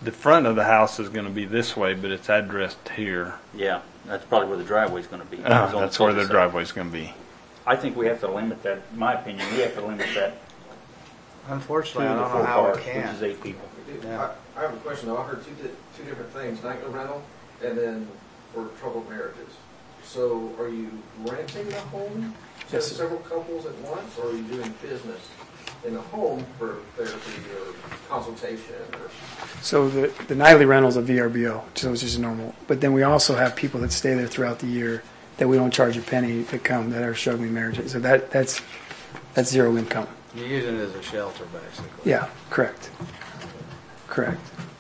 The front of the house is going to be this way, but it's addressed here. Yeah, that's probably where the driveway's going to be. That's where the driveway's going to be. I think we have to limit that. In my opinion, we have to limit that. Unfortunately, to I the don't 4 know how cars, we can. which is 8 people. Yeah. I have a question though. I heard two different things: nightly rental, and then for troubled marriages. So, are you renting a home to several couples at once, or are you doing business in the home for therapy or consultation? Or? So the nightly rental is a VRBO, so it's just normal. But then we also have people that stay there throughout the year that we don't charge a penny that come that are struggling marriages. So that's zero income. You're using it as a shelter, basically. Yeah, correct. Correct.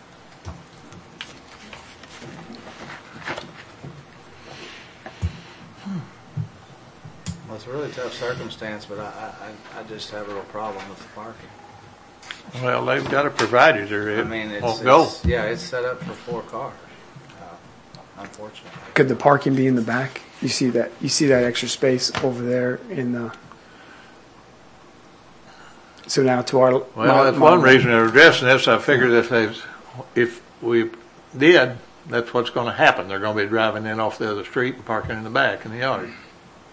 Well, it's a really tough circumstance, but I just have a real problem with the parking. Well, they've got a provider there. I mean, it's set up for 4 cars. Unfortunately. Could the parking be in the back? You see that extra space over there in the. So now to our. Well, that's one reason they're addressing this. I figure if we did, that's what's going to happen. They're going to be driving in off the other street and parking in the back in the yard. Is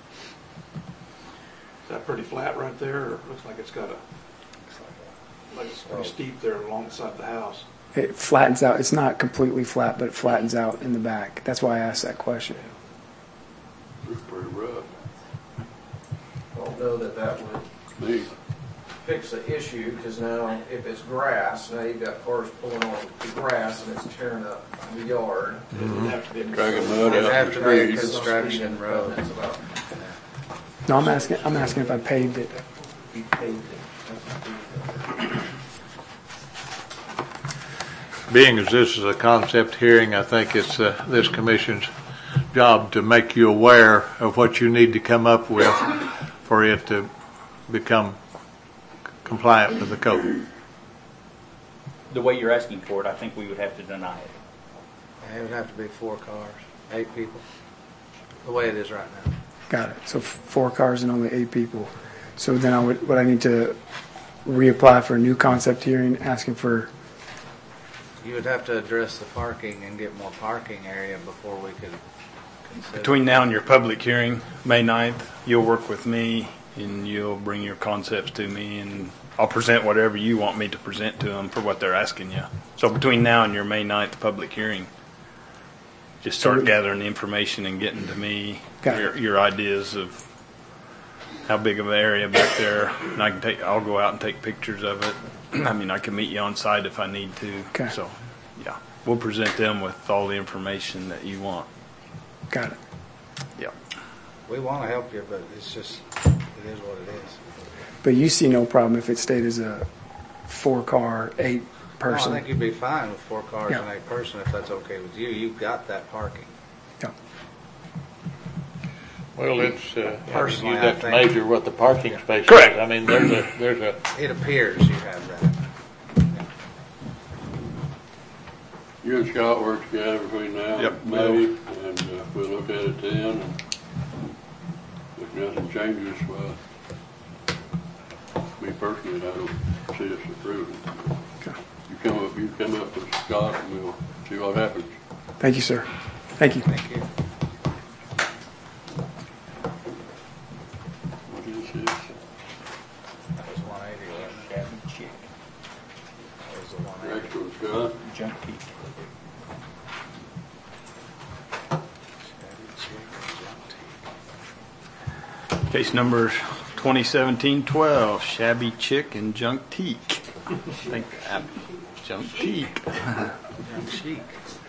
that pretty flat right there? Or looks like it's got it's pretty steep there alongside the house. It flattens out. It's not completely flat, but it flattens out in the back. That's why I asked that question. It's pretty rough. I don't know that would fix the issue, because now if it's grass, now you've got cars pulling on the grass and it's tearing up the yard. Dragging mud out. Have to be a construction road. No, I'm asking if I paved it. You paved it. Being as this is a concept hearing, I think it's this commission's job to make you aware of what you need to come up with for it to become compliant with the code. The way you're asking for it, I think we would have to deny it. It would have to be 4 cars, 8 people, the way it is right now. Got it. So 4 cars and only 8 people. So then would I need to reapply for a new concept hearing, asking for. You would have to address the parking and get more parking area before we could consider. Between now and your public hearing, May 9th, you'll work with me and you'll bring your concepts to me and I'll present whatever you want me to present to them for what they're asking you. So between now and your May 9th public hearing, just start gathering the information and getting to me your ideas of how big of an area back there. And I'll go out and take pictures of it. I mean, I can meet you on site if I need to. Okay. So, yeah, we'll present them with all the information that you want. Got it. Yeah. We want to help you, but it's just, it is what it is. But you see no problem if it stayed as a 4-car, 8-person. No, I think you'd be fine with 4 cars Yeah. and 8 person if that's okay with you. You've got that parking. Yeah. Well, it's Personally, you I have to think- measure what the parking space Correct. is. I mean, there's a It appears you have that. You and Scott work together between now Yep. and May, and we'll look at it then. And if nothing changes, well, me personally, I don't see us approving. Okay. You come up with Scott, and we'll see what happens. Thank you, sir. Thank you. Thank you. What is this? That was 180, wasn't it? Shabby chick. That was the 180. Next one, Scott. Junk peak. Case number 2017-12, Shabby Chick and Junk Teak. Junk Teak. Chic.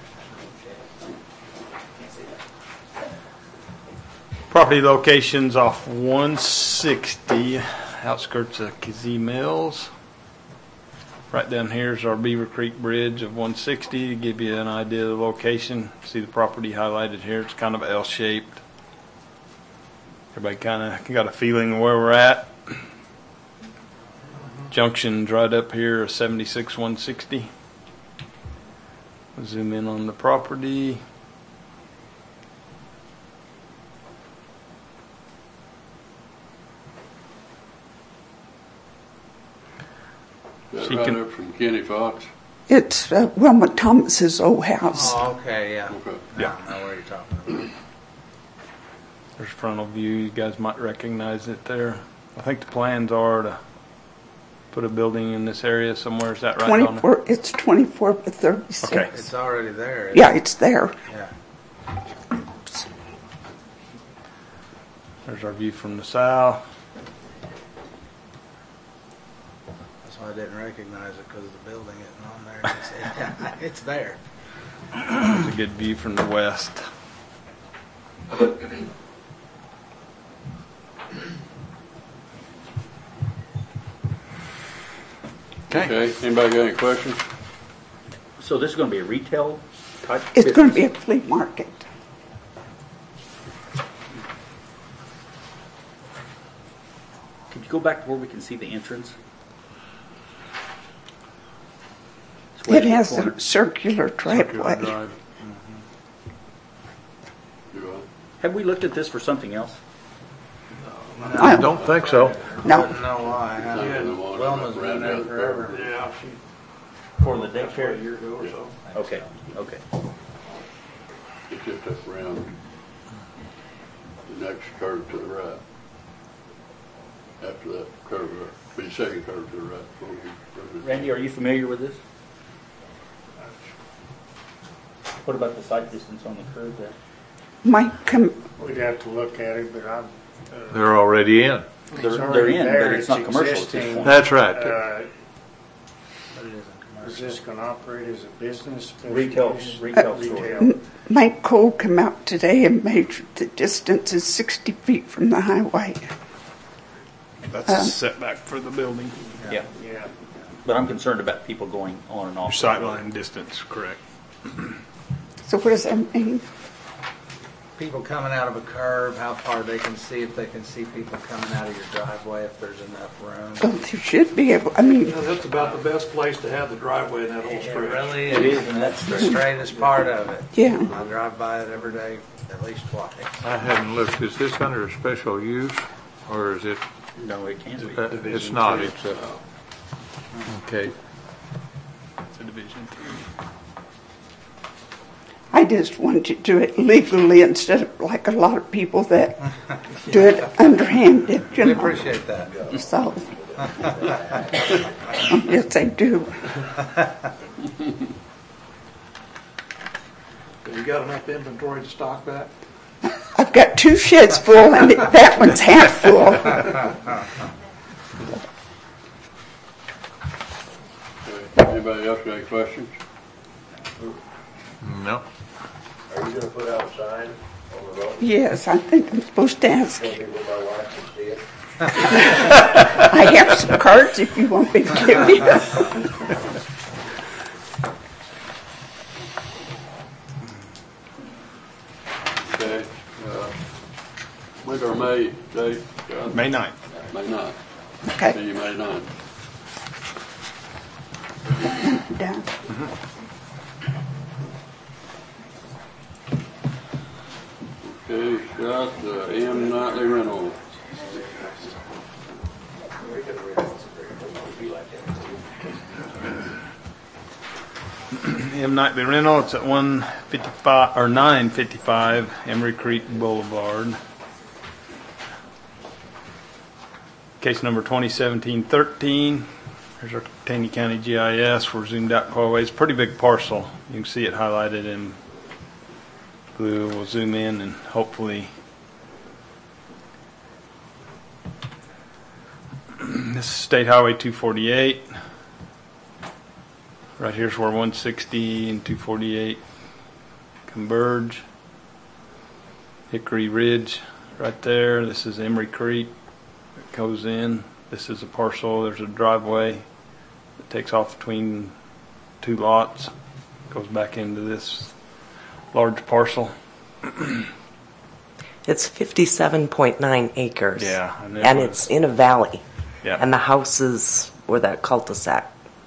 Property locations off 160, outskirts of Kazee Mills. Right down here is our Beaver Creek Bridge of 160 to give you an idea of the location. See the property highlighted here. It's kind of L-shaped. Everybody kind of got a feeling of where we're at. Junction's right up here, 76 160. Zoom in on the property. That She right can- up from Kenny Fox. It's Wilma Thomas's old house. Oh, okay, yeah. Okay. Yeah. I know where you're talking about. There's frontal view. You guys might recognize it there. I think the plans are to put a building in this area somewhere. Is that right, Donna? 24. It's 24 by 36. Okay. It's already there. isn't Yeah, it? it's there. Yeah. There's our view from the south. That's why I didn't recognize it, because the building isn't on there. It's there. There's a good view from the west. Okay, anybody got any questions? So this is going to be a retail type? It's going to be business? a flea market. Could you go back to where we can see the entrance? It's way It in the has corner. a circular driveway. Drive. Do Have we looked at this for something else? I don't think so. No. Wouldn't know why. Yeah, the one Wilma's been around there the forever. Yeah, For the that's about a daycare? year ago or so. Okay, okay. It's just up around the next curve to the right. After that curve, the second curve to the right. Randy, are you familiar with this? What about the sight distance on the curve there? Might come. We'd have to look at it, but I'm. They're already in. They're in, but it's not commercial at this point. That's right. But it isn't Is commercial. this going to operate as a business? Retail store. Retail. Mike Cole come out today and measured the distance is 60 feet from the highway. That's a setback for the building. Yeah, Yeah. but I'm concerned about people going on and Your off. sightline distance, correct. So what does that mean? People coming out of a curve, how far they can see, if they can see people coming out of your driveway, if there's enough room. Well, you should be able. I mean, Yeah, that's about the best place to have the driveway in that whole It stretch. really It is. is, And that's the straightest part of it. yeah. I drive by it every day, at least twice. I hadn't looked. Is this under special use, or is it? No, it can't be. It's not. It's okay. It's a division 3. I just wanted to do it legally instead of like a lot of people that do it underhanded. You We know. appreciate that. So, yes, they do. You got enough inventory to stock that? I've got 2 sheds full, and that one's half full. Okay, anybody else got any questions? No. Are you going to put out a sign on the road? Yes, I think I'm supposed to ask. Maybe where my wife can see it. I have some cards if you want me to give you. Okay, when's our May date? John? May 9th. May 9th. Okay, See you May 9th. done. Okay, Scott, M. Nightly Rental. M. Nightly Rental, it's at 155 or 955 Emery Creek Boulevard. Case number 2017-13. Here's our Taney County GIS. We're zoomed out quite a ways. Pretty big parcel. You can see it highlighted in blue. We'll zoom in and hopefully. This is State Highway 248. Right here's where 160 and 248 converge. Hickory Ridge right there. This is Emery Creek. It goes in. This is a parcel. There's a driveway that takes off between 2 lots. Goes back into this large parcel. It's 57.9 acres. Yeah, And it was- it's in a valley. Yeah. And the houses were that cul-de-sac.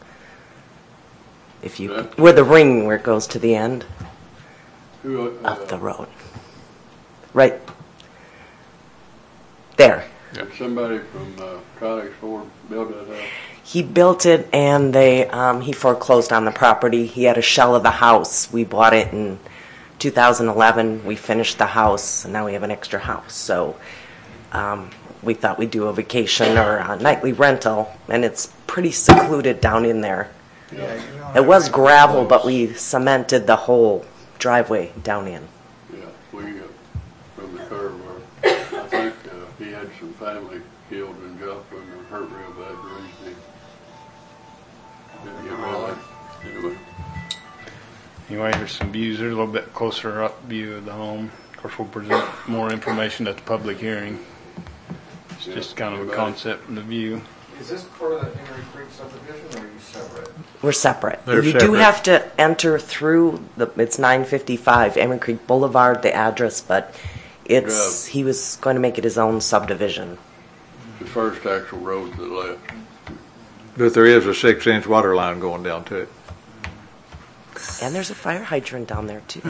If you, Yeah. where the ring where it goes to the end Who, of the road. Right there. Did somebody from Codex Ford build that house? He built it and he foreclosed on the property. He had a shell of the house. We bought it in 2011. We finished the house and now we have an extra house. So we thought we'd do a vacation or a nightly rental, and it's pretty secluded down in there. Yeah, It was gravel, but we cemented the whole driveway down in. Yeah, we, from the curve where, I think, he had some family killed in Joplin or hurt real bad recently. Didn't get well. Anyway. Anyway, here's some views. There's a little bit closer up view of the home. Of course, we'll present more information at the public hearing. It's just kind of a concept and the view. Is this part of the Emery Creek subdivision, or are you separate? We're separate. They're You do separate. have to enter through it's 955 Emery Creek Boulevard, the address, but he was going to make it his own subdivision. The first actual road to the left. But there is a 6-inch water line going down to it. And there's a fire hydrant down there too.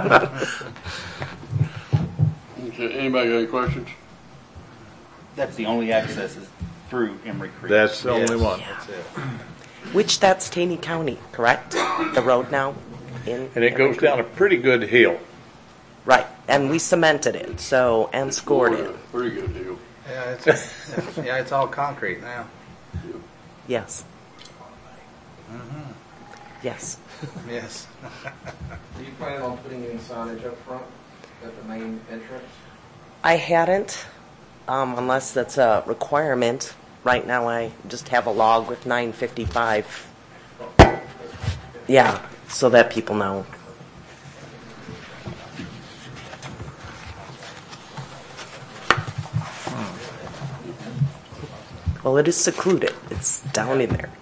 Okay, anybody got any questions? That's the only access is through Emery Creek. That's the only one. That's it. Which that's Taney County, correct? The road now? And it goes down a pretty good hill. Right, and we cemented it, and scored it. Pretty good deal. Yeah, it's all concrete now. Yes. Yes. Yes. Are you planning on putting any signage up front at the main entrance? I hadn't, unless that's a requirement. Right now I just have a log with 955. Yeah, so that people know. Well, it is secluded. It's down in there.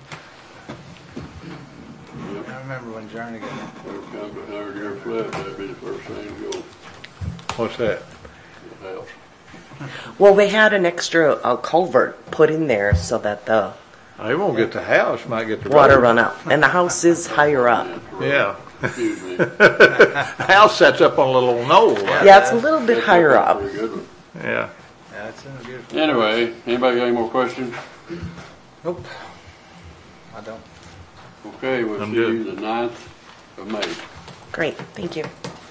I remember when Jernigan. Every time a 100-year flood, that'd be the first thing to go. What's that? The house. Well, they had an extra culvert put in there so that the They won't get the house, might get the water road. run out. And the house is higher up. Yeah. Excuse me. The house sets up on a little knoll. Right? Yeah, it's a little bit higher up. Pretty good one. Yeah. Yeah, it's in a beautiful. Anyway, anybody got any more questions? Nope. I don't. Okay, we'll I'm see good. you the 9th of May. Great, thank you.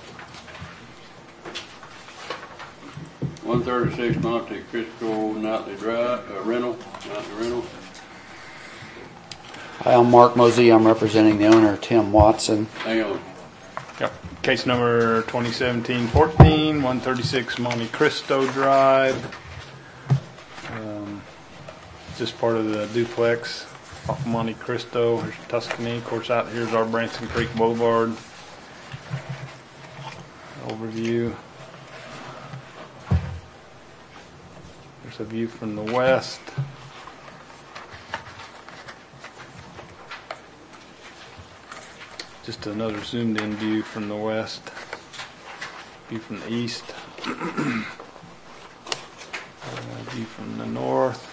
136 Monte Cristo Nightly Rental. Hi, I'm Mark Mosey. I'm representing the owner, Tim Watson. Hang on. Yep. Case number 2017-14, 136 Monte Cristo Drive. Just part of the duplex off of Monte Cristo. Here's Tuscany. Of course, out here's our Branson Creek Boulevard. Overview. There's a view from the west. Just another zoomed in view from the west. View from the east. View from the north.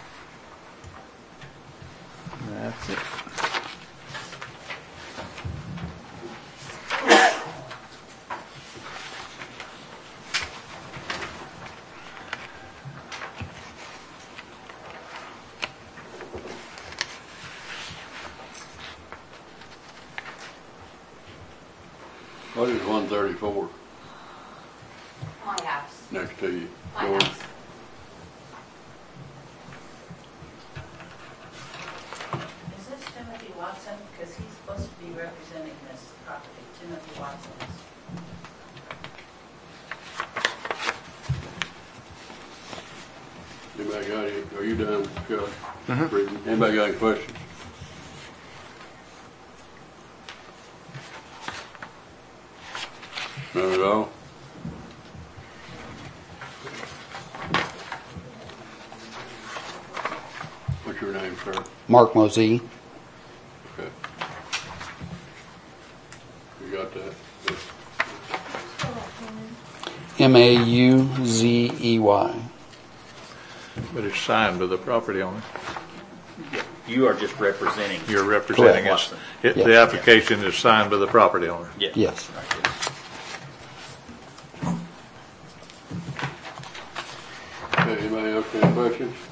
And that's it. What is 134 My house. next to you? My Yours? house. Is this Timothy Watson? Because he's supposed to be representing this property. Timothy Watson is. Anybody got any? Are you done, Shelley? Anybody got any questions? None at all? What's your name, sir? Mark Mosey. Okay. You got that? Mauzey. But it's signed to the property owner. You are just representing. You're representing us. Correct. The application is signed to the property owner. Yeah. Yes. Okay, anybody else got any questions?